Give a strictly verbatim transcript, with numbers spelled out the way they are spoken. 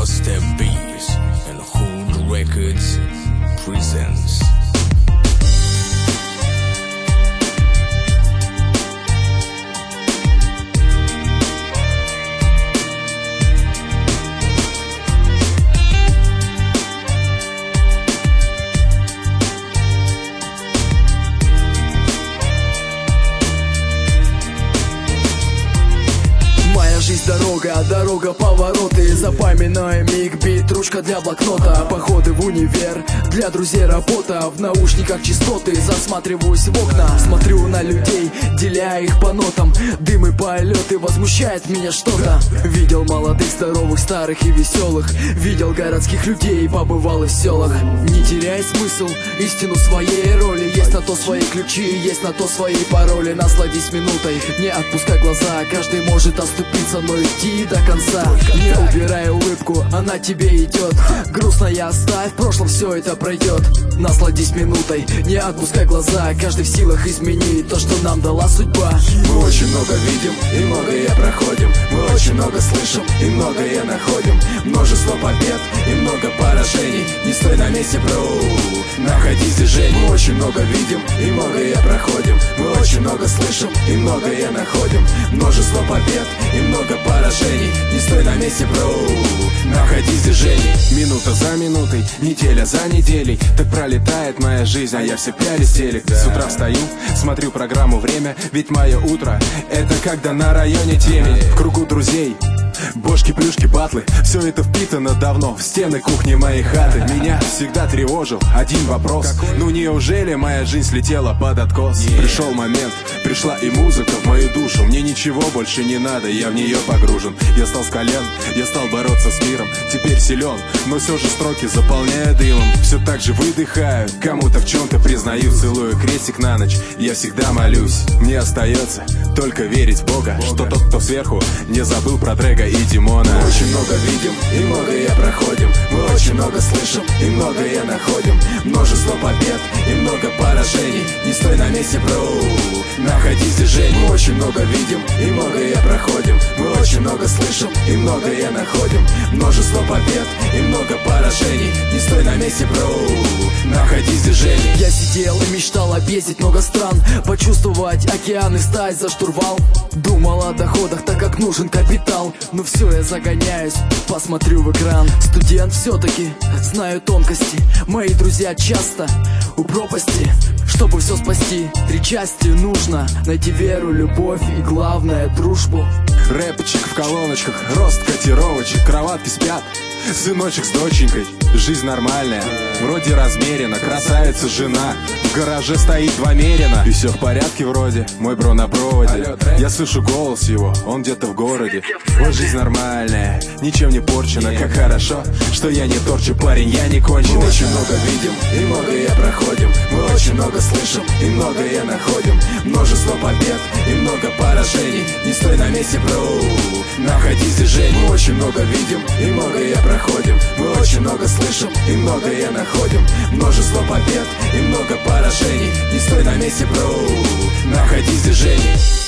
Footstep Beats and Hood Records presents. Жизнь дорога, дорога повороты. Запоминай миг, бит, ручка для блокнота. Походы в универ, для друзей работа. В наушниках частоты, засматриваюсь в окна. Смотрю на людей, деля их по нотам. Дым и полеты, возмущает меня что-то. Видел молодых, здоровых, старых и веселых. Видел городских людей, побывал и в селах. Не теряй смысл, истину своей роли. Есть на то свои ключи, есть на то свои пароли. Насладись минутой, не отпускай глаза. Каждый может оступиться, но идти до конца. Не убирай улыбку, она тебе идет. Грустная оставь, в прошлом все это пройдет. Насладись минутой, не отпускай глаза. Каждый в силах изменить то, что нам дала судьба. Мы очень много видим и многое проходим. Мы очень много слышим и многое находим. Множество побед и много поражений. Не стой на месте, бро, находись движение. Мы очень много видим и многое проходим. Мы очень много слышим и многое находим. Множество побед и много поражений. Не стой на месте, бро, находись движение. Минута за минутой, неделя за неделей. Так пролетает моя жизнь, а я все пялись телек. С утра встаю, смотрю программу «Время». Ведь мое утро — это когда на районе темень. В кругу друзей бошки, плюшки, батлы. Все это впитано давно в стены кухни моей хаты. Меня всегда тревожил один вопрос: ну неужели моя жизнь слетела под откос? Пришел момент, пришла и музыка в мою душу. Мне ничего больше не надо, я в нее погружен. Я стал с колен, я стал бороться с миром. Теперь силен, но все же строки заполняю дымом. Все так же выдыхаю, кому-то в чем-то признаю. Целую крестик на ночь, я всегда молюсь. Мне остается только верить в Бога, что тот, кто сверху, не забыл про Дрэга и Димона. Мы очень много видим и многое проходим. Мы очень много слышим и многое находим. Множество побед и много поражений. Не стой на месте, бро, находись движение. Мы очень много видим и многое проходим. Мы очень много слышим и многое находим. Множество побед и много поражений. Не стой на месте, бро, находись движение. Я сидел и мечтал объездить много стран, почувствовать океан и стать за штурвал. Думал о доходах, так как нужен капитал. Но все, я загоняюсь, посмотрю в экран. Студент все-таки, знаю тонкости. Мои друзья часто у пропасти. Чтобы все спасти, три части нужно: найти веру, любовь и, главное, дружбу. Рэпчик в колоночках, рост котировочек, кроватки спят, сыночек с доченькой. Жизнь нормальная, вроде размерена, красавица жена. В гараже стоит два Мерина, и все в порядке вроде, мой бро на проводе. Я слышу голос его, он где-то в городе. Вот жизнь нормальная, ничем не порчена. Как хорошо, что я не торчу, парень, я не конченый. Мы очень много видим и многое проходим. Мы очень много слышим и многое находим. Множество побед и много поражений. Не стой на месте, бро, находись движение. Мы очень много видим и многое проходим. Мы очень много слышим и многое находим. Множество побед и много поражений. Не стой на месте, бро, находись движение.